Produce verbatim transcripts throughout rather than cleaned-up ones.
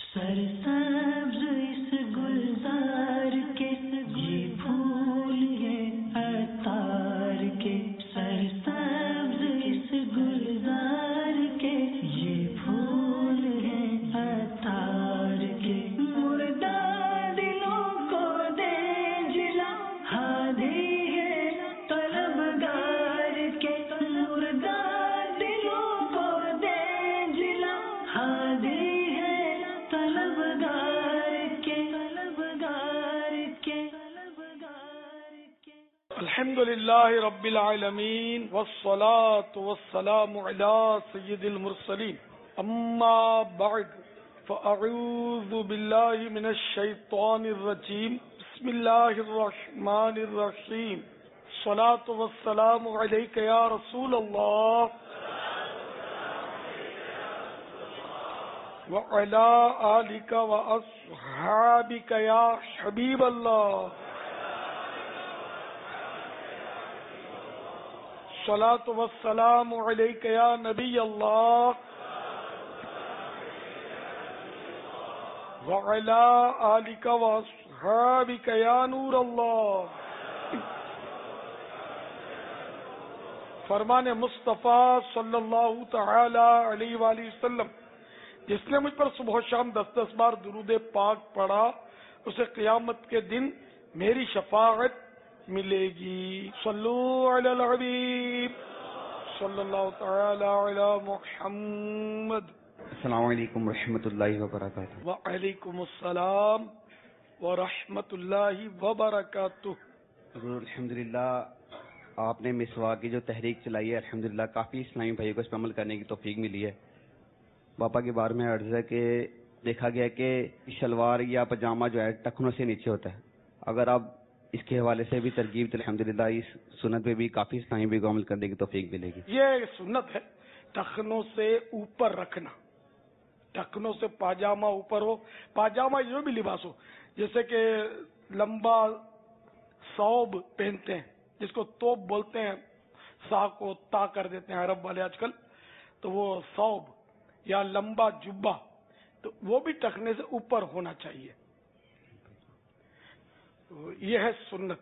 سرسبز اس گلزار کے یہ پھول ہیں عطار کے، سرسبز اس گلزار کے یہ پھول ہیں عطار کے، مردہ دلوں کو دے جلا ہادی ہے طلبگار کے، مردہ دلوں کو دے جلا ہادی الحمد للہ رب العالمین والصلاة والسلام علی سید المرسلین، اما بعد فاعوذ باللہ من الشیطان الرجیم، بسم اللہ الرحمن الرحیم، الصلاة والسلام علیک یا رسول اللہ وعلی آلک واصحابک یا حبیب اللہ، الصلاة والسلام علیک یا نبی اللہ وعلی آلک واصحابک یا نور اللہ۔ فرمان مصطفیٰ صلی اللہ تعالی علیہ وآلہ وسلم، جس نے مجھ پر صبح و شام دس دس بار درود پاک پڑھا اسے قیامت کے دن میری شفاعت ملے گی۔ صلو علی الحبیب صلی اللہ تعالی علی محمد۔ السلام علیکم ورحمۃ اللہ وبرکاتہ۔ وعلیکم السلام ورحمۃ اللہ وبرکاتہ۔ حضور الحمدللہ آپ نے مسواک کی جو تحریک چلائی ہے الحمدللہ کافی اسلامی بھائیوں کو اس پر عمل کرنے کی توفیق ملی ہے۔ باپا کے بارے میں عرض ہے کہ دیکھا گیا کہ شلوار یا پاجامہ جو ہے ٹخنوں سے نیچے ہوتا ہے، اگر آپ اس کے حوالے سے بھی ترغیب تو الحمدللہ اس سنت پہ بھی کافی اسلامی بھی عمل کرنے کی توفیق ملے گی۔ یہ سنت ہے ٹخنوں سے اوپر رکھنا، ٹخنوں سے پاجامہ اوپر ہو، پاجامہ جو بھی لباس ہو، جیسے کہ لمبا ثوب پہنتے ہیں جس کو توپ بولتے ہیں، سا کو تا کر دیتے ہیں عرب والے آج کل، تو وہ ثوب یا لمبا جبہ تو وہ بھی ٹخنے سے اوپر ہونا چاہیے، یہ ہے سنت۔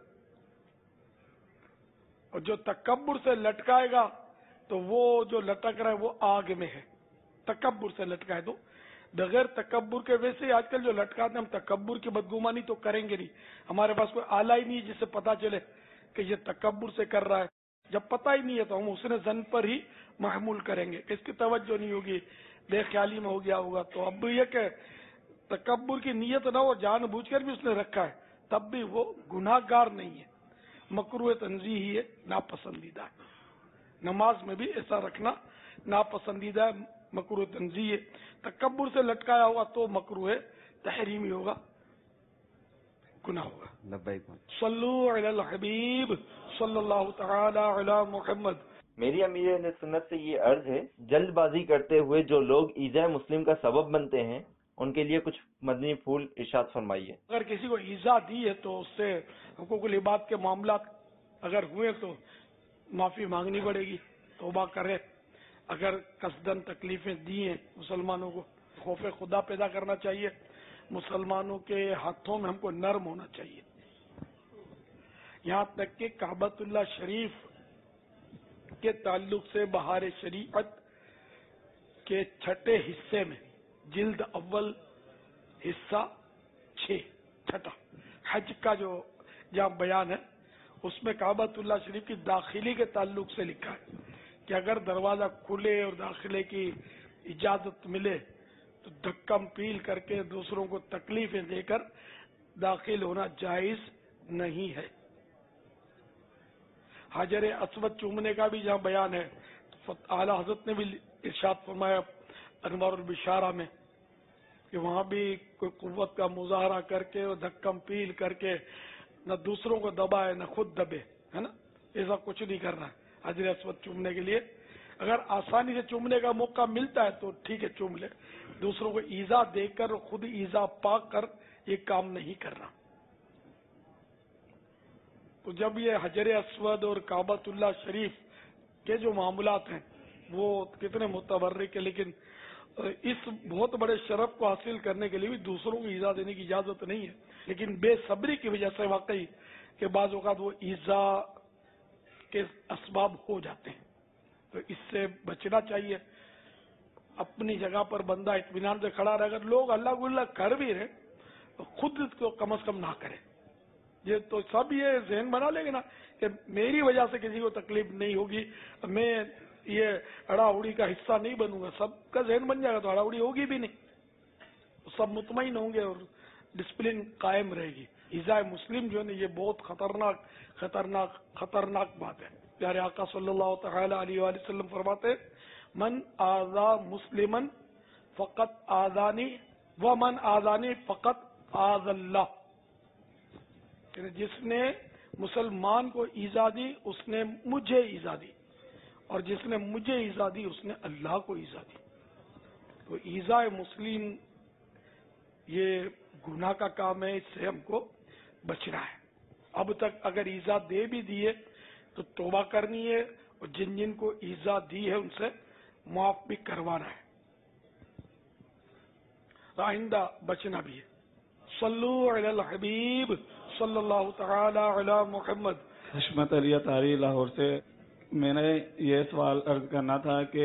اور جو تکبر سے لٹکائے گا تو وہ جو لٹک رہا ہے وہ آگ میں ہے، تکبر سے لٹکائے تو بغیر تکبر کے، ویسے آج کل جو لٹکاتے ہیں ہم تکبر کی بدگمانی تو کریں گے نہیں، ہمارے پاس کوئی آلہ ہی نہیں جس سے پتا چلے کہ یہ تکبر سے کر رہا ہے، جب پتہ ہی نہیں ہے تو ہم حسن ظن پر ہی محمول کریں گے، اس کی توجہ نہیں ہوگی، بے خیالی میں ہو گیا ہوگا۔ تو اب یہ کہ تکبر کی نیت نہ ہو، جان بوجھ کر بھی اس نے رکھا ہے تب بھی وہ گناہ گار نہیں ہے، مکروہ تنزیہی ہے، ناپسندیدہ ہے۔ نماز میں بھی ایسا رکھنا ناپسندیدہ ہے، مکروہ تنزیہی ہے۔ تکبر سے لٹکایا ہوا تو مکروہ تحریمی ہوگا، گناہ ہوگا۔ لبیک۔ صلو علی الحبیب صلی اللہ تعالی علی محمد۔ میری امیر اہل سنت سے یہ عرض ہے، جلد بازی کرتے ہوئے جو لوگ ایذاء مسلم کا سبب بنتے ہیں ان کے لیے کچھ مدنی پھول ارشاد فرمائیے۔ اگر کسی کو ایذا دی ہے تو اس سے حقوق العباد کے معاملات اگر ہوئے تو معافی مانگنی پڑے گی، توبہ کرے۔ اگر قصدن تکلیفیں دی ہیں مسلمانوں کو، خوف خدا پیدا کرنا چاہیے، مسلمانوں کے ہاتھوں میں ہم کو نرم ہونا چاہیے۔ یہاں تک کہ کعبۃ اللہ شریف کے تعلق سے بہار شریعت کے چھٹے حصے میں جلد اول حصہ چھ چھٹا حج کا جو جہاں بیان ہے اس میں کعبۃ اللہ شریف کی داخلی کے تعلق سے لکھا ہے کہ اگر دروازہ کھلے اور داخلے کی اجازت ملے تو دھکم پیل کر کے دوسروں کو تکلیفیں دے کر داخل ہونا جائز نہیں ہے۔ حجر اسود چومنے کا بھی جہاں بیان ہے تو اعلیٰ حضرت نے بھی ارشاد فرمایا انوار البشارہ میں کہ وہاں بھی کوئی قوت کا مظاہرہ کر کے اور دھکم پیل کر کے نہ دوسروں کو دبائے نہ خود دبے، ہے نا، ایسا کچھ نہیں کرنا ہے۔ حجر اسود چومنے کے لیے اگر آسانی سے چومنے کا موقع ملتا ہے تو ٹھیک ہے چوم لے، دوسروں کو ایذا دے کر خود ایذا پا کر یہ کام نہیں کرنا۔ تو جب یہ حجر اسود اور کعبۃ اللہ شریف کے جو معاملات ہیں وہ کتنے متبرک ہیں، لیکن اس بہت بڑے شرف کو حاصل کرنے کے لیے بھی دوسروں کو ایذا دینے کی اجازت نہیں ہے، لیکن بے صبری کی وجہ سے واقعی کہ بعض اوقات وہ ایذا کے اسباب ہو جاتے ہیں، تو اس سے بچنا چاہیے. اپنی جگہ پر بندہ اطمینان سے کھڑا رہے. اگر لوگ اللہ کو اللہ کر بھی رہے تو خود کو کم از کم نہ کرے. یہ تو سب یہ ذہن بنا لیں گے نا کہ میری وجہ سے کسی کو تکلیف نہیں ہوگی، میں یہ اڑا اڑی کا حصہ نہیں بنوں گا. سب کا ذہن بن جائے گا تو اڑا اڑی ہوگی بھی نہیں، سب مطمئن ہوں گے اور ڈسپلن قائم رہے گی. ایذاء مسلم جو ہے نا یہ بہت خطرناک خطرناک خطرناک بات ہے. پیارے آقا صلی اللہ تعالی علیہ وآلہ وسلم فرماتے من آذا مسلمن فقط آذانی ومن آذانی فقط آذ اللہ. جس نے مسلمان کو ایذا دی اس نے مجھے ایذا دی، اور جس نے مجھے ایذا دی اس نے اللہ کو ایذا دی. تو ایذاء مسلم یہ گناہ کا کام ہے، اس سے ہم کو بچنا ہے. اب تک اگر ایذا دے بھی دیے تو توبہ کرنی ہے، اور جن جن کو ایذا دی ہے ان سے معاف بھی کروانا ہے، آئندہ بچنا بھی ہے. صلو علی الحبیب صلی اللہ تعالی علی محمد. حشمت علی اطہاری لاہور سے. میں نے یہ سوال عرض کرنا تھا کہ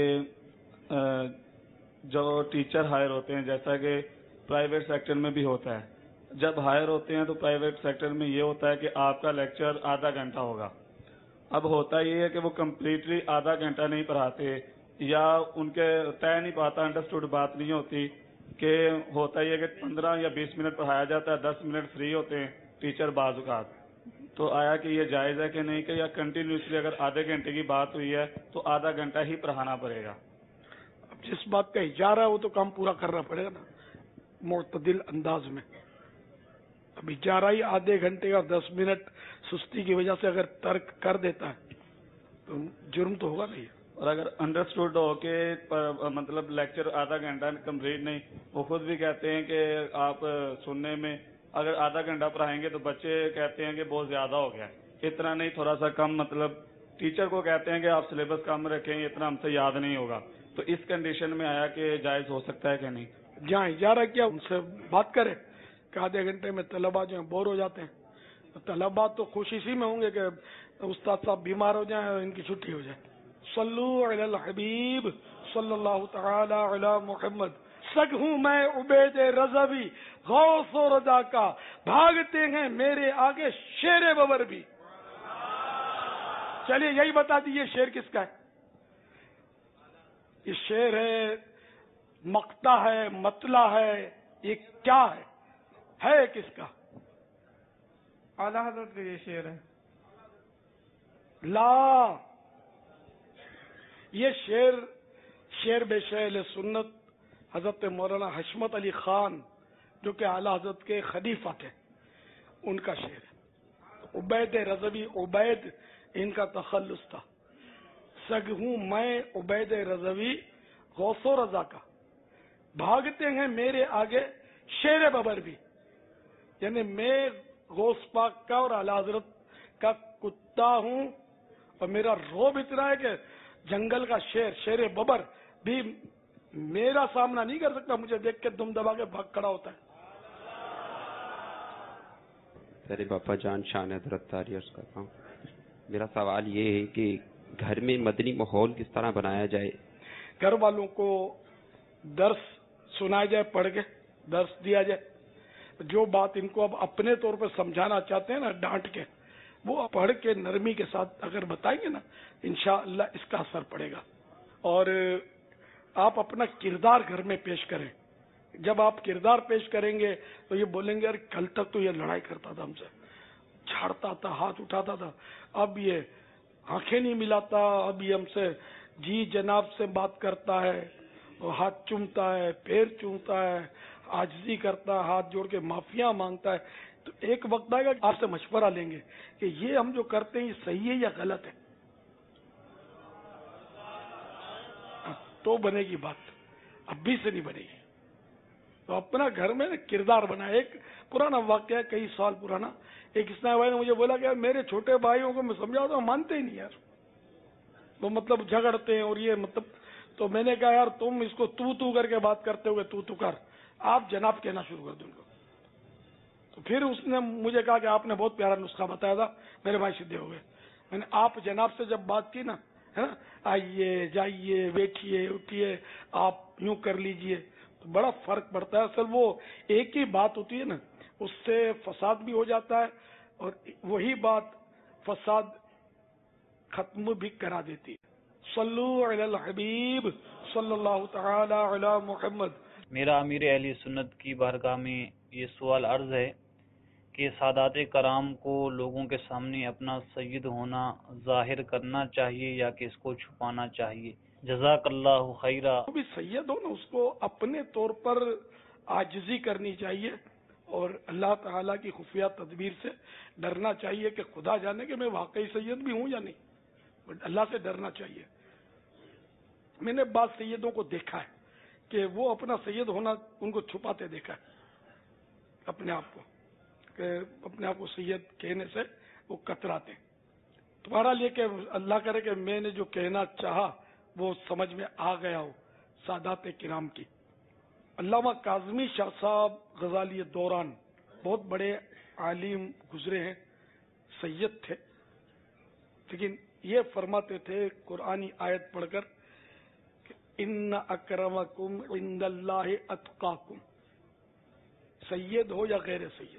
جو ٹیچر ہائر ہوتے ہیں جیسا کہ پرائیویٹ سیکٹر میں بھی ہوتا ہے، جب ہائر ہوتے ہیں تو پرائیویٹ سیکٹر میں یہ ہوتا ہے کہ آپ کا لیکچر آدھا گھنٹہ ہوگا. اب ہوتا یہ ہے کہ وہ کمپلیٹلی آدھا گھنٹہ نہیں پڑھاتے، یا ان کے طے نہیں پاتا، انڈرسٹوڈ بات نہیں ہوتی، کہ ہوتا یہ کہ پندرہ یا بیس منٹ پڑھایا جاتا ہے، دس منٹ فری ہوتے ہیں ٹیچر بعض اوقات. تو آیا کہ یہ جائز ہے کہ نہیں، کہ یا کنٹینیوسلی اگر آدھے گھنٹے کی بات ہوئی ہے تو آدھا گھنٹہ ہی پڑھانا پڑے گا؟ اب جس بات کا اجارہ ہے وہ تو کام پورا کرنا پڑے گا نا معتدل انداز میں. اب اجارہ ہی آدھے گھنٹے کا دس منٹ سستی کی وجہ سے اگر ترک کر دیتا ہے تو جرم تو ہوگا نہیں. اور اگر انڈرسٹوڈ ہو کہ مطلب لیکچر آدھا گھنٹہ کمپلیٹ نہیں، وہ خود بھی کہتے ہیں کہ آپ سننے میں اگر آدھا گھنٹہ پڑھائیں گے تو بچے کہتے ہیں کہ بہت زیادہ ہو گیا، اتنا نہیں تھوڑا سا کم، مطلب ٹیچر کو کہتے ہیں کہ آپ سلیبس کم رکھیں، اتنا ہم سے یاد نہیں ہوگا. تو اس کنڈیشن میں آیا کہ جائز ہو سکتا ہے کہ نہیں؟ جہاں اجارہ کیا ان سے بات کرے کہ آدھے گھنٹے میں طلبا جو ہیں بور ہو جاتے ہیں، تو طلبا تو خوش اسی میں ہوں گے کہ استاد صاحب بیمار ہو جائیں اور ان کی چھٹی ہو جائے. صلو علی الحبیب صلی اللہ تعالی علی محمد. سگ ہوں میں عبید رضوی غوث و رضا کا، بھاگتے ہیں میرے آگے شیر ببر بھی. چلیے یہی بتا دیجیے شیر کس کا ہے؟ یہ شیر ہے، مقطع ہے، مطلع ہے، یہ کیا ہے؟ ہے کس کا؟ اعلیٰ حضرت کا یہ شعر ہے. لا، یہ شعر شعر بے شعر سنت حضرت مولانا حشمت علی خان جو کہ اعلیٰ حضرت کے خلیفہ تھے ان کا شعر ہے. عبید رضوی، عبید ان کا تخلص تھا. سگ ہوں میں عبید رضوی غوث و رضا کا، بھاگتے ہیں میرے آگے شیر ببر بھی. یعنی میں غوث پاک کا اور اعلیٰ حضرت کا کتا ہوں، اور میرا روب اتنا ہے کہ جنگل کا شیر شیر ببر بھی میرا سامنا نہیں کر سکتا، مجھے دیکھ کے دم دبا کے بھاگ کھڑا ہوتا ہے. میرے باپا جان شان حضرت تاری عرض کرتا ہوں. میرا سوال یہ ہے کہ گھر میں مدنی ماحول کس طرح بنایا جائے؟ گھر والوں کو درس سنایا جائے، پڑھ کے درس دیا جائے. جو بات ان کو اب اپنے طور پہ سمجھانا چاہتے ہیں نا ڈانٹ کے، وہ پڑھ کے نرمی کے ساتھ اگر بتائیں گے نا انشاءاللہ اس کا اثر پڑے گا. اور آپ اپنا کردار گھر میں پیش کریں. جب آپ کردار پیش کریں گے تو یہ بولیں گے یار کل تک تو یہ لڑائی کرتا تھا ہم سے، چھاڑتا تھا، ہاتھ اٹھاتا تھا، اب یہ آنکھیں نہیں ملاتا، اب یہ ہم سے جی جناب سے بات کرتا ہے، اور ہاتھ چومتا ہے، پیر چومتا ہے، عاجزی کرتا ہے، ہاتھ جوڑ کے معافیاں مانگتا ہے. تو ایک وقت آئے گا آپ سے مشورہ لیں گے کہ یہ ہم جو کرتے ہیں یہ صحیح ہے یا غلط ہے. تو بنے گی بات، اب بھی سے نہیں بنے گی. تو اپنا گھر میں کردار بنا. ایک پرانا واقعہ ہے کئی سال پرانا، ایک اسلام بھائی نے مجھے بولا کہ میرے چھوٹے بھائیوں کو میں سمجھاتا ہوں مانتے ہی نہیں یار، وہ مطلب جھگڑتے ہیں اور یہ مطلب. تو میں نے کہا یار تم اس کو تو تو کر کے بات کرتے ہوئے تو تو کر، آپ جناب کہنا شروع کر دو ان کو۔ تو پھر اس نے مجھے کہا کہ آپ نے بہت پیارا نسخہ بتایا تھا، میرے بھائی سیدھے ہو گئے۔ میں نے آپ جناب سے جب بات کی نا، ہے نا، آئیے جائیے بیٹھیے اٹھیے آپ یوں کر لیجئے، تو بڑا فرق پڑتا ہے۔ اصل وہ ایک ہی بات ہوتی ہے نا، اس سے فساد بھی ہو جاتا ہے اور وہی بات فساد ختم بھی کرا دیتی ہے۔ صلو علی الحبیب صلی اللہ تعالی علی محمد۔ میرا امیر اہل سنت کی بارگاہ میں یہ سوال عرض ہے کہ سادات کرام کو لوگوں کے سامنے اپنا سید ہونا ظاہر کرنا چاہیے یا کہ اس کو چھپانا چاہیے؟ جزاک اللہ خیرہ۔ وہ بھی سید ہو نا، اس کو اپنے طور پر عاجزی کرنی چاہیے اور اللہ تعالیٰ کی خفیہ تدبیر سے ڈرنا چاہیے کہ خدا جانے کہ میں واقعی سید بھی ہوں یا نہیں، بٹ اللہ سے ڈرنا چاہیے۔ میں نے بعض سیدوں کو دیکھا ہے کہ وہ اپنا سید ہونا ان کو چھپاتے دیکھا ہے، اپنے آپ کو، کہ اپنے آپ کو سید کہنے سے وہ کتراتے۔ تمہارا لیے کہ اللہ کرے کہ میں نے جو کہنا چاہا وہ سمجھ میں آ گیا ہو سادات کرام کی۔ علامہ کاظمی شاہ صاحب غزالی دوران بہت بڑے عالم گزرے ہیں، سید تھے، لیکن یہ فرماتے تھے قرآنی آیت پڑھ کر کہ ان اکرمکم عند اللہ اتقاکم، سید ہو یا غیر سید،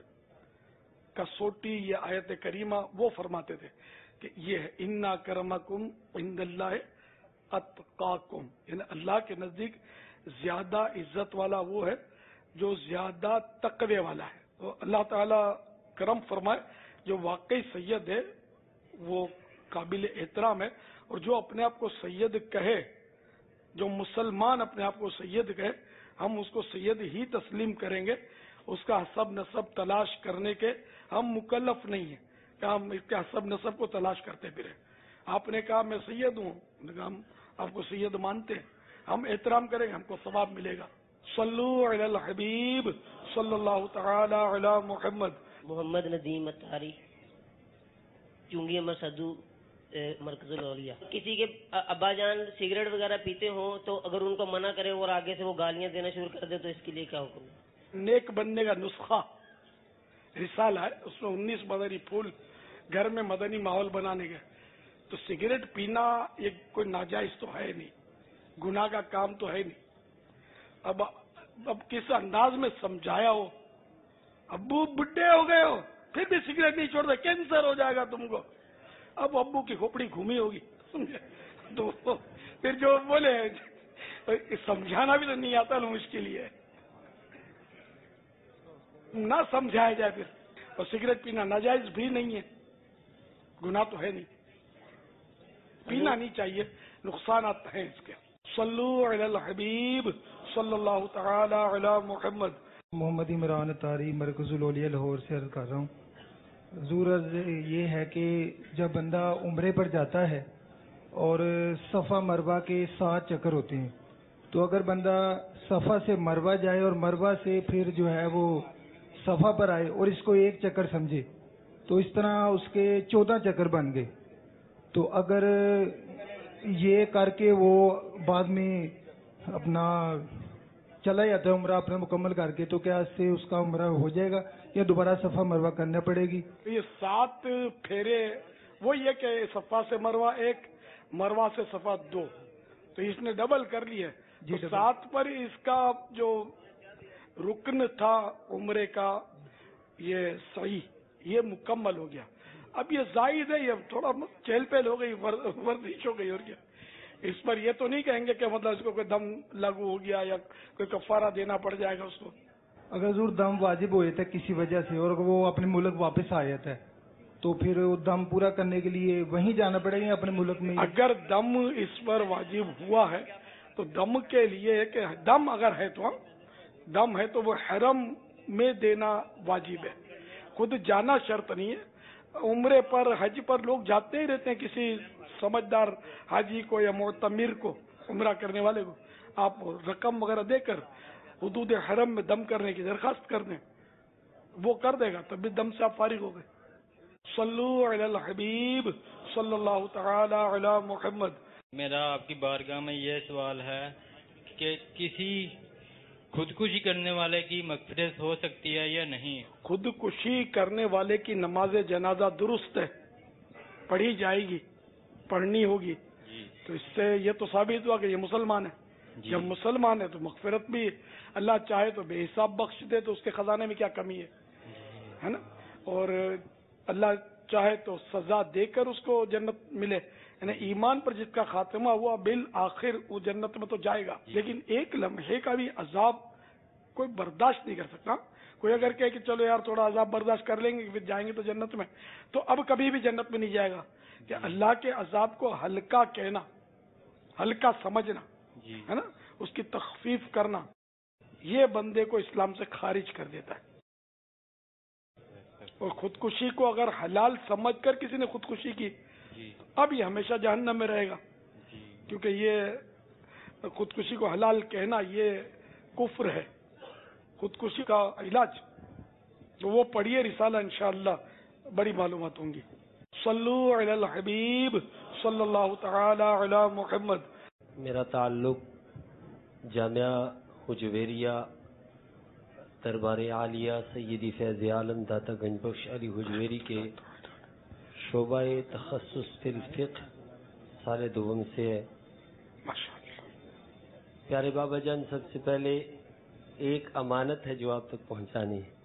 کسوٹی یہ آیت کریمہ وہ فرماتے تھے کہ یہ ہے ان اکرمکم عند اللہ اتقاکم، یعنی اللہ کے نزدیک زیادہ عزت والا وہ ہے جو زیادہ تقوی والا ہے۔ تو اللہ تعالیٰ کرم فرمائے، جو واقعی سید ہے وہ قابل احترام ہے، اور جو اپنے آپ کو سید کہے، جو مسلمان اپنے آپ کو سید کہے، ہم اس کو سید ہی تسلیم کریں گے، اس کا حسب نسب تلاش کرنے کے ہم مکلف نہیں ہیں کہ ہم اس کے حسب نسب کو تلاش کرتے پھریں۔ آپ نے کہا میں سید ہوں، ہم آپ کو سید مانتے ہیں، ہم احترام کریں گے، ہم کو ثواب ملے گا۔ صلو علی الحبیب صلی اللہ تعالی علی محمد۔ محمد ندیم اتاری، چونگی امر سدو، مرکز الاولیاء۔ کسی کے ابا جان سگریٹ وغیرہ پیتے ہوں تو اگر ان کو منع کرے اور آگے سے وہ گالیاں دینا شروع کر دے تو اس کے لیے کیا حکم ہے؟ نیک بننے کا نسخہ رسالہ ہے، اس میں انیس مدنی پھول گھر میں مدنی ماحول بنانے کے۔ تو سگریٹ پینا یہ کوئی ناجائز تو ہے نہیں، گناہ کا کام تو ہے نہیں۔ اب اب کس انداز میں سمجھایا ہو، ابو بڈھے ہو گئے ہو پھر بھی سگریٹ نہیں چھوڑ دے، کینسر ہو جائے گا تم کو، اب ابو کی کھوپڑی گھومی ہوگی، سمجھے؟ تو پھر جو بولے سمجھانا بھی تو نہیں آتا نا، مشکل ہی ہے، نہ سمجھایا جائے پھر۔ اور سگریٹ پینا ناجائز بھی نہیں ہے، گناہ تو ہے نہیں، پینا نہیں چاہیے، نقصانات ہیں اس کے۔ صلو علی الحبیب صلی اللہ تعالی علی محمد۔ محمد عمران اتاری، مرکز الاولیاء لاہور سے عرض کر رہا ہوں۔ حضور عرض یہ ہے کہ جب بندہ عمرے پر جاتا ہے اور صفا مروہ کے سات چکر ہوتے ہیں، تو اگر بندہ صفا سے مروہ جائے اور مروہ سے پھر جو ہے وہ صفا پر آئے اور اس کو ایک چکر سمجھے تو اس طرح اس کے چودہ چکر بن گئے۔ تو اگر یہ کر کے وہ بعد میں اپنا چلا جاتا ہے عمرہ اپنا مکمل کر کے، تو کیا اس سے اس کا عمرہ ہو جائے گا یا دوبارہ صفا مروہ کرنا پڑے گی؟ یہ سات پھیرے وہ یہ کہ صفا سے مروہ ایک، مروہ سے صفا دو، تو اس نے ڈبل کر لی ہے۔ جی تو سات پر اس کا جو رکن تھا عمرے کا یہ صحیح، یہ مکمل ہو گیا۔ اب یہ زائد ہے، یہ تھوڑا چہل پہل ہو گئی، ورزش ہو گئی، اور کیا اس پر یہ تو نہیں کہیں گے کہ مطلب اس کو کوئی دم لاگو ہو گیا یا کوئی کفارہ دینا پڑ جائے گا اس کو۔ اگر حضور دم واجب ہو جاتا ہے کسی وجہ سے اور وہ اپنے ملک واپس آ جاتا ہے تو پھر وہ دم پورا کرنے کے لیے وہیں جانا پڑے گا اپنے ملک میں؟ اگر دم اس پر واجب ہوا ہے تو دم کے لیے کہ دم اگر ہے تو دم ہے تو وہ حرم میں دینا واجب ہے، خود جانا شرط نہیں ہے۔ عمرے پر حج پر لوگ جاتے ہی رہتے ہیں، کسی سمجھدار حاجی کو یا معتمر کو، عمرہ کرنے والے کو آپ رقم وغیرہ دے کر حدود حرم میں دم کرنے کی درخواست کر دیں، وہ کر دے گا، تب بھی دم سے آپ فارغ ہو گئے۔ صلو علی الحبیب صلی اللہ تعالی علی محمد۔ میرا آپ کی بارگاہ میں یہ سوال ہے کہ کسی خودکشی کرنے والے کی مغفرت ہو سکتی ہے یا نہیں؟ خودکشی کرنے والے کی نماز جنازہ درست ہے، پڑھی جائے گی، پڑھنی ہوگی. جی. تو اس سے یہ تو ثابت ہوا کہ یہ مسلمان ہے. جی. جب مسلمان ہے تو مغفرت بھی اللہ چاہے تو بے حساب بخش دے، تو اس کے خزانے میں کیا کمی ہے، ہے نا. اور اللہ چاہے تو سزا دے کر اس کو جنت ملے. یعنی ایمان پر جس کا خاتمہ ہوا بالآخر وہ جنت میں تو جائے گا، لیکن ایک لمحے کا بھی عذاب کوئی برداشت نہیں کر سکتا. کوئی اگر کہے کہ چلو یار تھوڑا عذاب برداشت کر لیں گے پھر جائیں گے تو جنت میں، تو اب کبھی بھی جنت میں نہیں جائے گا. کہ اللہ کے عذاب کو ہلکا کہنا، ہلکا سمجھنا، ہے نا، اس کی تخفیف کرنا، یہ بندے کو اسلام سے خارج کر دیتا ہے. اور خودکشی کو اگر حلال سمجھ کر کسی نے خودکشی کی اب یہ ہمیشہ جہنم میں رہے گا، کیونکہ یہ خودکشی کو حلال کہنا یہ کفر ہے. خودکشی کا علاج تو وہ پڑھیے رسالہ، انشاءاللہ بڑی معلومات ہوں گی. صلو علی الحبیب صلی اللہ تعالی علی محمد. میرا تعلق جامعہ حجویریہ دربار عالیہ سیدی فیض عالم داتا گنج بخش علی حجویری کے شعبہ تخصص فی الفقہ سال دوم سے ہے. پیارے بابا جان، سب سے پہلے ایک امانت ہے جو آپ تک پہنچانی ہے.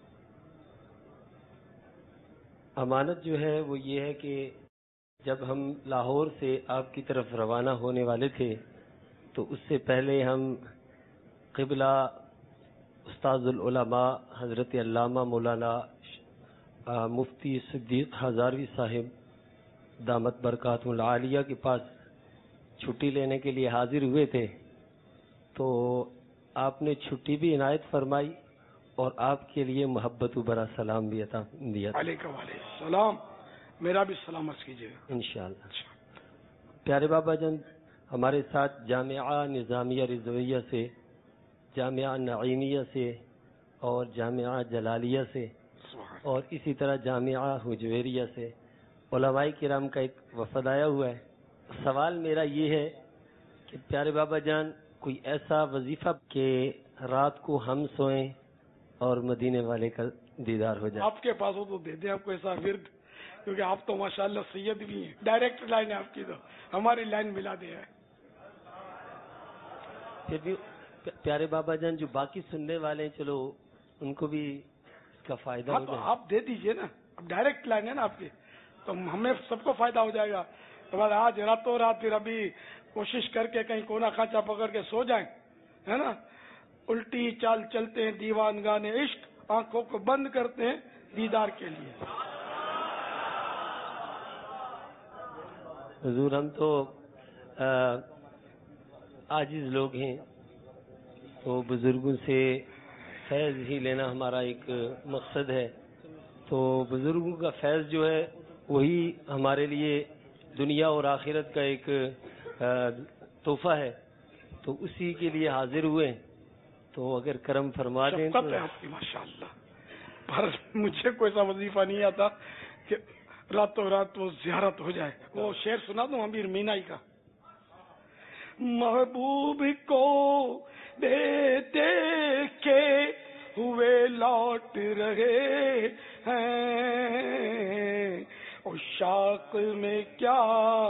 امانت جو ہے وہ یہ ہے کہ جب ہم لاہور سے آپ کی طرف روانہ ہونے والے تھے تو اس سے پہلے ہم قبلہ استاذ العلماء حضرت علامہ مولانا مفتی صدیق ہزاروی صاحب دامت برکاتہ العالیہ کے پاس چھٹی لینے کے لیے حاضر ہوئے تھے. تو آپ نے چھٹی بھی عنایت فرمائی اور آپ کے لیے محبت و برا سلام بھی عطا دیا. علیکم علیہ السلام. میرا بھی سلام عرض کیجیے گا انشاءاللہ. پیارے بابا جان، ہمارے ساتھ جامعہ نظامیہ رضویہ سے، جامعہ نعیمیہ سے اور جامعہ جلالیہ سے اور اسی طرح جامعہ حجویریہ سے علماء کرام کا ایک وفد آیا ہوا ہے. سوال میرا یہ ہے کہ پیارے بابا جان، کوئی ایسا وظیفہ کہ رات کو ہم سوئیں اور مدینے والے کا دیدار ہو جائے. آپ کے پاس ہو تو دے دیں آپ کو ایسا ورد، کیونکہ آپ تو ماشاءاللہ سید بھی ہیں. ڈائریکٹ لائن ہے آپ کی، تو ہماری لائن ملا دے ہے. پھر بھی پیارے بابا جان جو باقی سننے والے ہیں، چلو ان کو بھی اس کا فائدہ ہو جائے. آپ دے دیجئے نا، اب ڈائریکٹ لائن ہے نا آپ کی، تو ہمیں سب کو فائدہ ہو جائے گا. تو آج راتوں رات پھر ابھی کوشش کر کے کہیں کونا کھانچا پکڑ کے سو جائیں، ہے نا. الٹی چال چلتے ہیں دیوان گانے عشق، آنکھوں کو بند کرتے ہیں دیدار کے لیے. حضور، ہم تو عاجز لوگ ہیں، تو بزرگوں سے فیض ہی لینا ہمارا ایک مقصد ہے. تو بزرگوں کا فیض جو ہے وہی ہمارے لیے دنیا اور آخرت کا ایک تحفہ ہے، تو اسی کے لیے حاضر ہوئے. تو اگر کرم فرما دیں تو ماشاءاللہ. پر مجھے کوئی ایسا وظیفہ نہیں آتا کہ راتوں رات وہ زیارت ہو جائے. وہ شعر سنا دوں امیر مینائی کا. محبوب کو دیتے کے ہوئے لوٹ رہے ہیں، عشاق میں کیا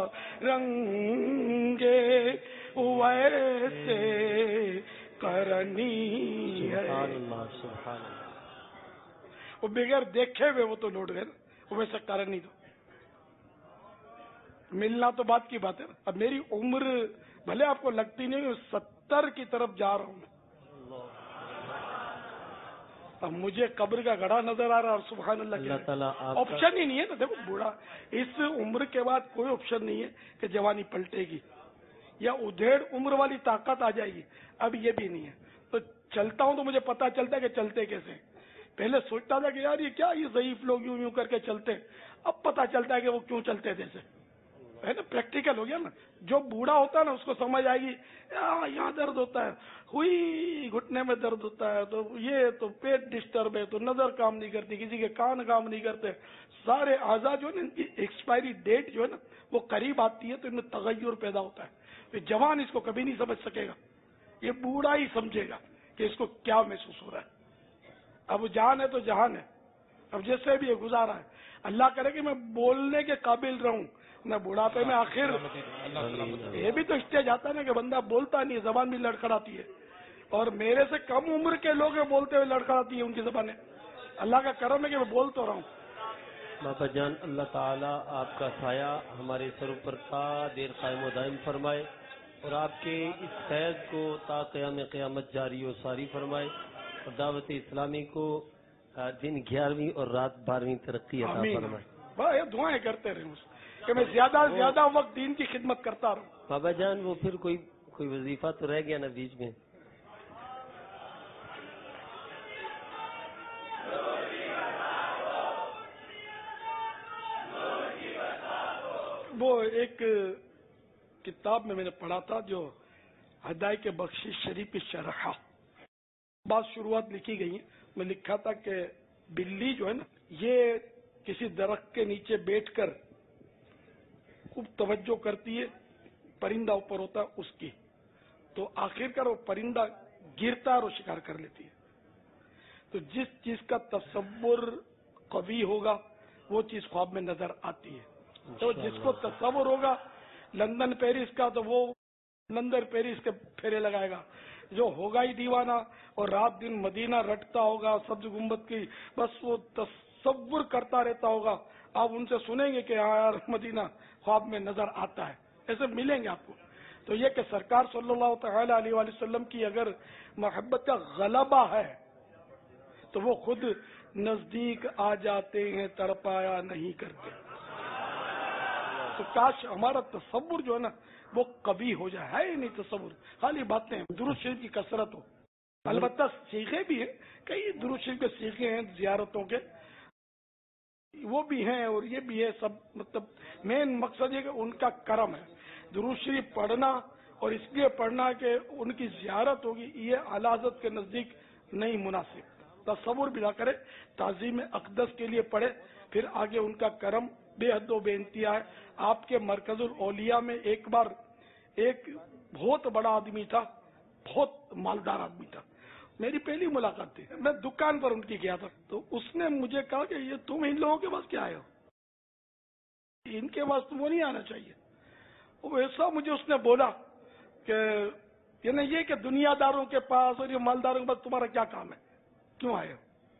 رنگے ویسے کرنی ہے. وہ بغیر دیکھے ہوئے وہ تو لوٹ گئے نا، وہ ویسے کرنی تو ملنا تو بات کی بات ہے. اب میری عمر بھلے آپ کو لگتی نہیں، ستر کی طرف جا رہا ہوں. اب مجھے قبر کا گڑھا نظر آ رہا اور سبحان اللہ, اللہ تعالیٰ آپشن ہی نہیں ہے نا. دیکھو بوڑھا اس عمر کے بعد کوئی آپشن نہیں ہے کہ جوانی پلٹے گی یا ادھیڑ عمر والی طاقت آ جائے گی. اب یہ بھی نہیں ہے. تو چلتا ہوں تو مجھے پتا چلتا ہے کہ چلتے کیسے. پہلے سوچتا تھا کہ یار یہ کیا یہ ضعیف لوگ یوں یوں کر کے چلتے, اب پتا چلتا ہے کہ وہ کیوں چلتے تھے. ہے نا, پریکٹیکل ہو گیا نا. جو بوڑھا ہوتا ہے نا اس کو سمجھ آئے گی یہاں درد ہوتا ہے, ہوئی گھٹنے میں درد ہوتا ہے, تو یہ تو پیٹ ڈسٹرب ہے, تو نظر کام نہیں کرتی, کسی کے کان کام نہیں کرتے. سارے اعضاء جو ہے نا ان کی ایکسپائری ڈیٹ جو ہے نا وہ قریب آتی ہے تو ان میں تغیر پیدا ہوتا ہے. پھر جوان اس کو کبھی نہیں سمجھ سکے گا, یہ بوڑھا ہی سمجھے گا کہ اس کو کیا محسوس ہو رہا ہے. اب جان ہے تو جہان ہے, اب جیسے بھی یہ گزارا ہے, اللہ کرے کہ میں بولنے کے قابل رہوں نہ بڑھاپے میں. آخر یہ بھی تو اسٹیج آتا ہے نا کہ بندہ بولتا نہیں, زبان بھی لڑکھڑاتی ہے, اور میرے سے کم عمر کے لوگ بولتے ہوئے لڑکھڑاتی ہیں ان کی زبانیں. اللہ کا کرم ہے کہ میں بول تو رہا ہوں. بابا جان اللہ تعالیٰ آپ کا سایہ ہمارے سر پر تا دیر قائم و دائم فرمائے, اور آپ کے اس فیض کو تا قیام قیامت جاری و ساری فرمائے, اور دعوت اسلامی کو دن گیارہویں اور رات بارہویں ترقی عطا فرمائے. بھائی دعائیں کرتے رہے کہ میں زیادہ سے زیادہ وقت دین کی خدمت کرتا رہوں. بابا جان وہ پھر کوئی کوئی وظیفہ تو رہ گیا نا بیچ میں؟ وہ ایک کتاب میں میں نے پڑھا تھا جو ہدایت کے بخشش شریف شرح, بعض شروعات لکھی گئی ہیں. میں لکھا تھا کہ بلی جو ہے نا یہ کسی درخت کے نیچے بیٹھ کر خوب توجہ کرتی ہے, پرندہ اوپر ہوتا ہے اس کی, تو آخر کار وہ پرندہ گرتا ہے اور وہ شکار کر لیتی ہے. تو جس چیز کا تصور قوی ہوگا وہ چیز خواب میں نظر آتی ہے. تو جس کو تصور ہوگا لندن پیرس کا تو وہ لندن پیرس کے پھیرے لگائے گا. جو ہوگا ہی دیوانہ اور رات دن مدینہ رٹتا ہوگا سبز گنبد کی, بس وہ تصور کرتا رہتا ہوگا. آپ ان سے سنیں گے کہ یار مدینہ خواب میں نظر آتا ہے, ایسے ملیں گے آپ کو. تو یہ کہ سرکار صلی اللہ تعالی علیہ وآلہ وسلم کی اگر محبت کا غلبہ ہے تو وہ خود نزدیک آ جاتے ہیں, تڑپایا نہیں کرتے. تو کاش ہمارا تصور جو ہے نا وہ کبھی ہو جائے. ہے ہی نہیں تصور, خالی باتیں, درود شریف کی کثرت ہو. البتہ سیکھے بھی ہیں, کئی درود شریف کے سیکھے ہیں زیارتوں کے, وہ بھی ہیں اور یہ بھی ہے سب. مطلب مین مقصد یہ کہ ان کا کرم ہے. درود شریف پڑھنا اور اس لیے پڑھنا کہ ان کی زیارت ہوگی, یہ اعلی حضرت کے نزدیک نہیں مناسب. تصور بھی نہ کرے, تعظیم اقدس کے لیے پڑھے, پھر آگے ان کا کرم بے حد و بے انتہا ہے. آپ کے مرکز الاولیاء میں ایک بار ایک بہت بڑا آدمی تھا, بہت مالدار آدمی تھا. میری پہلی ملاقات تھی, میں دکان پر ان کی گیا تھا. تو اس نے مجھے کہا کہ یہ تم ان لوگوں کے پاس کیا آئے ہو, ان کے پاس تو وہ نہیں آنا چاہیے. وہ ایسا مجھے اس نے بولا کہ یعنی یہ کہ دنیا داروں کے پاس اور یہ مالداروں کے پاس تمہارا کیا کام ہے, کیوں آئے ہو.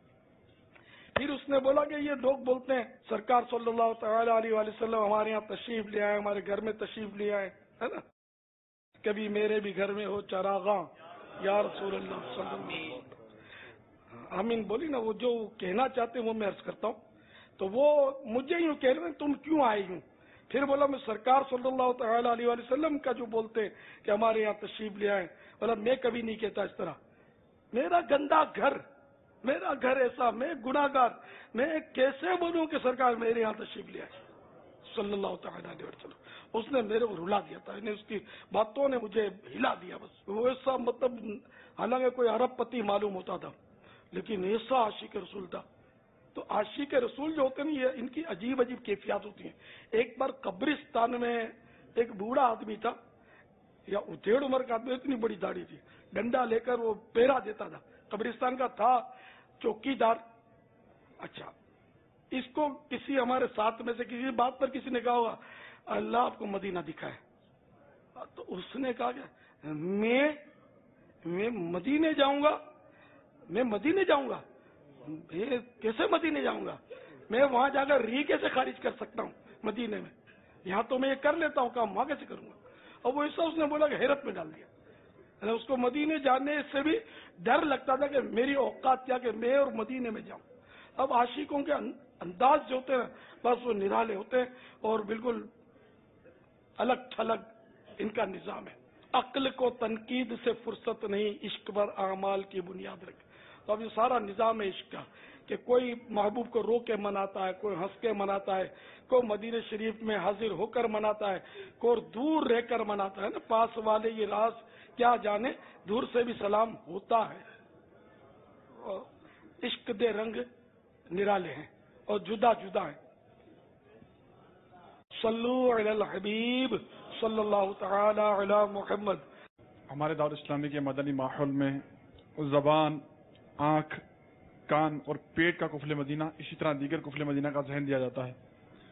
پھر اس نے بولا کہ یہ لوگ بولتے ہیں سرکار صلی اللہ تعالی علیہ وآلہ وسلم ہمارے یہاں تشریف لے آئے, ہمارے گھر میں تشریف لے آئے, ہے نا, کبھی میرے بھی گھر میں ہو چراغاں یا رسول اللہ صلی اللہ علیہ وسلم. آمین بولی نا. وہ جو کہنا چاہتے ہیں وہ میں عرض کرتا ہوں. تو وہ مجھے یوں کہہ رہے ہیں تم کیوں آئے یوں. پھر بولا میں سرکار صلی اللہ تعالی علیہ وآلہ وسلم کا جو بولتے ہیں کہ ہمارے یہاں تشریف لے آئے, بولا میں کبھی نہیں کہتا اس طرح. میرا گندا گھر, میرا گھر ایسا, میں گناہگار, میں کیسے بولوں کہ سرکار میرے یہاں تشریف لے آئے صلی اللہ تعالی علیہ وسلم. اس نے میرے کو رلا دیا تھا, یعنی اس کی باتوں نے مجھے ہلا دیا بس. وہ ایسا مطلب حالانکہ کوئی ارب پتی معلوم ہوتا تھا لیکن ایسا عاشق رسول تھا. تو عاشق رسول جو ہوتے ہیں یہ ان کی عجیب عجیب کیفیات ہوتی ہیں. ایک بار قبرستان میں ایک بوڑھا آدمی تھا, یا ڈیڑھ عمر کا آدمی, اتنی بڑی داڑھی تھی, ڈنڈا لے کر وہ پہرا دیتا تھا. قبرستان کا تھا چوکی دار. اچھا, اس کو کسی ہمارے ساتھ میں سے کسی بات پر کسی نے کہا ہوگا اللہ آپ کو مدینہ دکھائے. تو اس نے کہا کہ میں میں مدینے جاؤں گا, میں مدینے جاؤں گا, کیسے مدینے جاؤں گا, میں وہاں جا کر ری کیسے خارج کر سکتا ہوں مدینے میں, یہاں تو میں یہ کر لیتا ہوں کام, وہاں کیسے کروں گا. اور وہ ایسا اس نے بولا کہ حیرت میں ڈال دیا. اس کو مدینے جانے سے بھی ڈر لگتا تھا کہ میری اوقات کیا کہ میں اور مدینے میں جاؤں. اب عاشقوں کے انداز جو ہوتے ہیں بس وہ نرالے ہوتے ہیں اور بالکل الگ تھلگ ان کا نظام ہے. عقل کو تنقید سے فرصت نہیں, عشق پر اعمال کی بنیاد رکھ. تو اب یہ سارا نظام ہے عشق کا کہ کوئی محبوب کو رو کے مناتا ہے, کوئی ہنس کے مناتا ہے, کوئی مدینہ شریف میں حاضر ہو کر مناتا ہے, کوئی دور رہ کر مناتا ہے نا. پاس والے یہ راز کیا جانے, دور سے بھی سلام ہوتا ہے. عشق دے رنگ نرالے ہیں اور جدا جدا ہیں. صلو علی الحبیب صلی اللہ تعالی علی محمد. ہمارے دعوت اسلامی کے مدنی ماحول میں زبان، آنکھ، کان اور پیٹ کا کفل مدینہ، اسی طرح دیگر کفل مدینہ کا ذہن دیا جاتا ہے.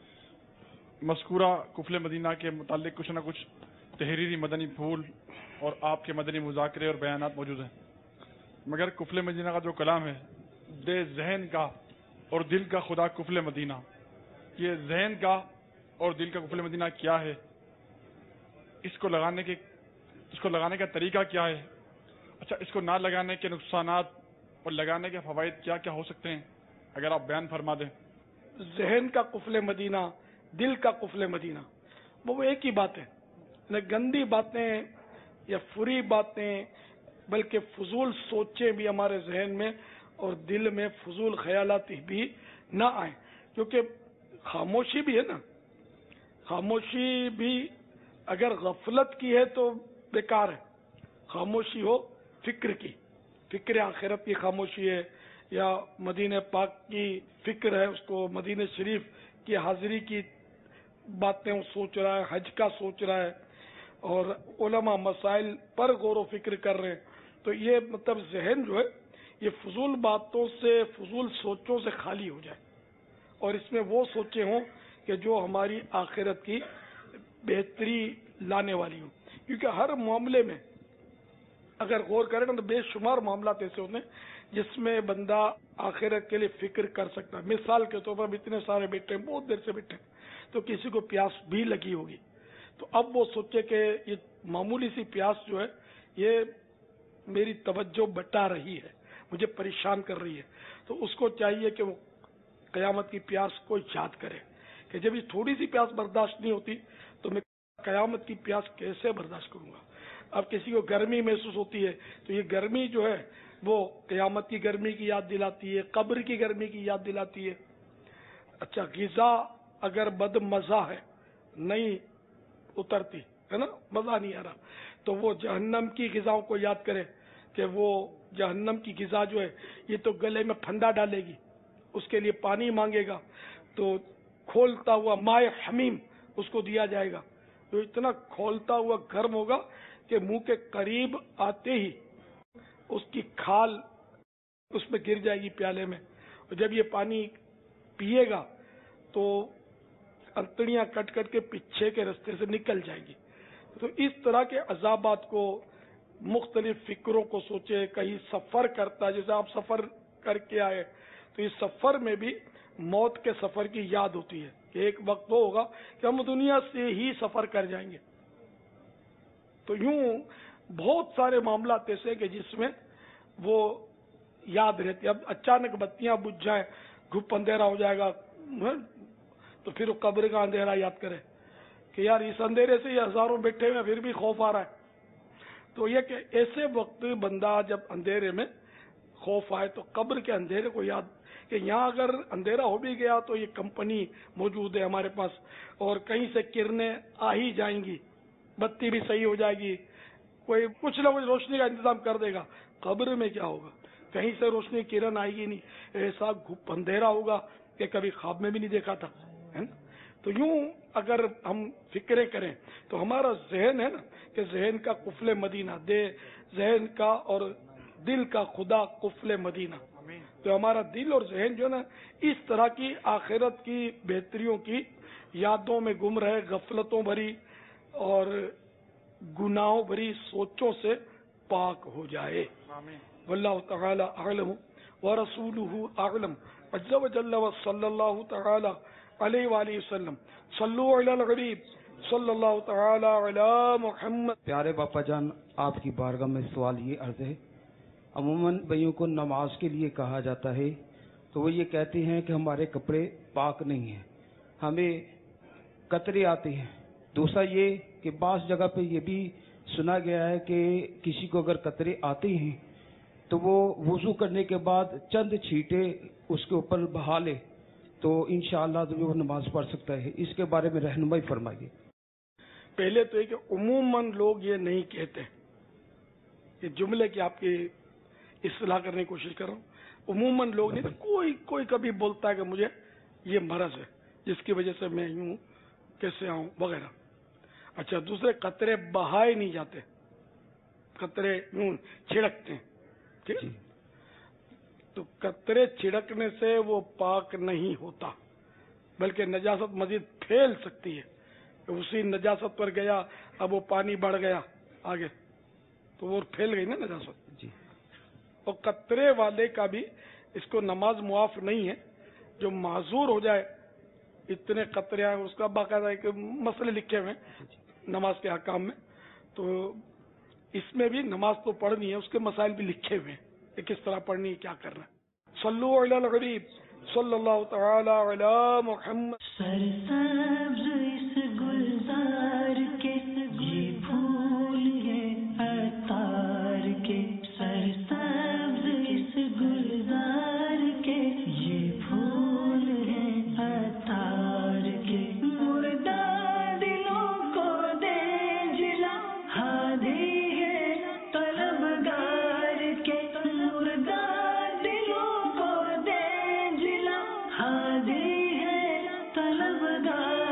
مذکورہ کفل مدینہ کے متعلق کچھ نہ کچھ تحریری مدنی پھول اور آپ کے مدنی مذاکرے اور بیانات موجود ہیں، مگر کفل مدینہ کا جو کلام ہے، دے ذہن کا اور دل کا خدا کفل مدینہ، یہ ذہن کا اور دل کا کفل مدینہ کیا ہے، اس کو لگانے کے اس کو لگانے کا طریقہ کیا ہے، اچھا اس کو نہ لگانے کے نقصانات اور لگانے کے فوائد کیا کیا ہو سکتے ہیں، اگر آپ بیان فرما دیں. ذہن کا قفل مدینہ، دل کا قفل مدینہ، وہ ایک ہی بات ہے. نہ گندی باتیں یا فری باتیں بلکہ فضول سوچیں بھی ہمارے ذہن میں اور دل میں فضول خیالات بھی نہ آئیں، کیونکہ خاموشی بھی ہے نا، خاموشی بھی اگر غفلت کی ہے تو بیکار ہے. خاموشی ہو فکر کی، فکر آخرت کی خاموشی ہے، یا مدینہ پاک کی فکر ہے، اس کو مدینہ شریف کی حاضری کی باتیں وہ سوچ رہا ہے، حج کا سوچ رہا ہے، اور علماء مسائل پر غور و فکر کر رہے ہیں. تو یہ مطلب ذہن جو ہے یہ فضول باتوں سے، فضول سوچوں سے خالی ہو جائے، اور اس میں وہ سوچیں ہوں کہ جو ہماری آخرت کی بہتری لانے والی ہوں. کیونکہ ہر معاملے میں اگر غور کریں نا تو بے شمار معاملات ایسے ہوتے ہیں جس میں بندہ آخرت کے لیے فکر کر سکتا ہے. مثال کے طور پر اتنے سارے بیٹھے ہیں، بہت دیر سے بیٹھے ہیں، تو کسی کو پیاس بھی لگی ہوگی، تو اب وہ سوچے کہ یہ معمولی سی پیاس جو ہے یہ میری توجہ بٹا رہی ہے، مجھے پریشان کر رہی ہے. تو اس کو چاہیے کہ وہ قیامت کی پیاس کو یاد کرے کہ جب یہ تھوڑی سی پیاس برداشت نہیں ہوتی تو میں قیامت کی پیاس کیسے برداشت کروں گا. اب کسی کو گرمی محسوس ہوتی ہے تو یہ گرمی جو ہے وہ قیامت کی گرمی کی یاد دلاتی ہے، قبر کی گرمی کی یاد دلاتی ہے. اچھا غذا اگر بد مزہ ہے، نہیں اترتی ہے نا، مزہ نہیں آ رہا، تو وہ جہنم کی غذاؤں کو یاد کرے کہ وہ جہنم کی غذا جو ہے یہ تو گلے میں پھندا ڈالے گی، اس کے لیے پانی مانگے گا تو کھولتا ہوا مائع حمیم اس کو دیا جائے گا، تو اتنا کھولتا ہوا گرم ہوگا کہ منہ کے قریب آتے ہی اس کی کھال اس میں گر جائے گی پیالے میں، اور جب یہ پانی پیے گا تو انتڑیاں کٹ کٹ کے پیچھے کے رستے سے نکل جائیں گی. تو اس طرح کے عذابات کو، مختلف فکروں کو سوچے. کہیں سفر کرتا، جیسے آپ سفر کر کے آئے تو اس سفر میں بھی موت کے سفر کی یاد ہوتی ہے کہ ایک وقت وہ ہوگا کہ ہم دنیا سے ہی سفر کر جائیں گے. تو یوں بہت سارے معاملات ایسے کہ جس میں وہ یاد رہتی. اب اچانک بتیاں بجھ جائیں، گھپ اندھیرا ہو جائے گا، تو پھر وہ قبر کا اندھیرا یاد کرے کہ یار اس اندھیرے سے یہ ہزاروں بیٹھے ہوئے پھر بھی خوف آ رہا ہے. تو یہ کہ ایسے وقت بندہ جب اندھیرے میں خوف آئے تو قبر کے اندھیرے کو یاد کہ یہاں اگر اندھیرا ہو بھی گیا تو یہ کمپنی موجود ہے ہمارے پاس، اور کہیں سے کرنیں آ ہی جائیں گی، بتی بھی صحیح ہو جائے گی، کوئی کچھ نہ کچھ روشنی کا انتظام کر دے گا. قبر میں کیا ہوگا؟ کہیں سے روشنی کرن آئے گی نہیں، ایسا گھپ اندھیرا ہوگا کہ کبھی خواب میں بھی نہیں دیکھا تھا. تو یوں اگر ہم فکریں کریں تو ہمارا ذہن ہے نا کہ ذہن کا قفل مدینہ، دے ذہن کا اور دل کا خدا قفل مدینہ. تو ہمارا دل اور ذہن جو ہے نا اس طرح کی آخرت کی بہتریوں کی یادوں میں گم رہے، غفلتوں بھری اور گناہوں بھری سوچوں سے پاک ہو جائے. واللہ تعالی اعلم ورسولہ اعلم عز وجل وصلی اللہ تعالی علیہ وآلہ وسلم. صلو علی الغریب صلی اللہ تعالی علی محمد. پیارے باپا جان، آپ کی بارگاہ میں سوال یہ عرض ہے، عموماً بھائیوں کو نماز کے لیے کہا جاتا ہے تو وہ یہ کہتے ہیں کہ ہمارے کپڑے پاک نہیں ہیں، ہمیں قطرے آتے ہیں. دوسرا یہ کہ بعض جگہ پہ یہ بھی سنا گیا ہے کہ کسی کو اگر قطرے آتے ہیں تو وہ وضو کرنے کے بعد چند چھینٹے اس کے اوپر بہا لے تو انشاءاللہ تو وہ نماز پڑھ سکتا ہے. اس کے بارے میں رہنمائی فرمائیے. پہلے تو یہ کہ عموماً لوگ یہ نہیں کہتے، یہ جملے کی آپ کی اصلاح کرنے کی کوشش کر رہا ہوں. عموماً لوگ نہیں، کوئی کوئی کبھی بولتا ہے کہ مجھے یہ مرض ہے جس کی وجہ سے میں یوں کیسے آؤں وغیرہ. अच्छा, दूसरे कतरे बहाए नहीं जाते, कतरे यूं छिड़कते हैं, ठीक है? तो कतरे छिड़कने से वो पाक नहीं होता, बल्कि नजासत मजीद फैल सकती है। उसी नजासत पर गया, अब वो पानी बढ़ गया आगे, तो वो फैल गई ना नजासत जी। और कतरे वाले का भी इसको नमाज मुआफ नहीं है। जो माजूर हो जाए, इतने कतरे आए, उसका बाकायदा एक मसले लिखे हुए नमाज के अहकाम में, तो इसमें भी नमाज तो पढ़नी है, उसके मसाइल भी लिखे हुए हैं कि किस तरह पढ़नी है, क्या करना है। सल्लु अलल हबीब सल्लल्लाहु तआला अला मुहम्मद। सरसब्ज इस गुलजार के ये फूल है अतार के, सरसब्ज इस गुलजार के ये फूल है अतार के। मुर्दा दिलों को दे जिला हादी है तलबगार के, मुर्दा दिलों को दे जिला हादी है तलबगार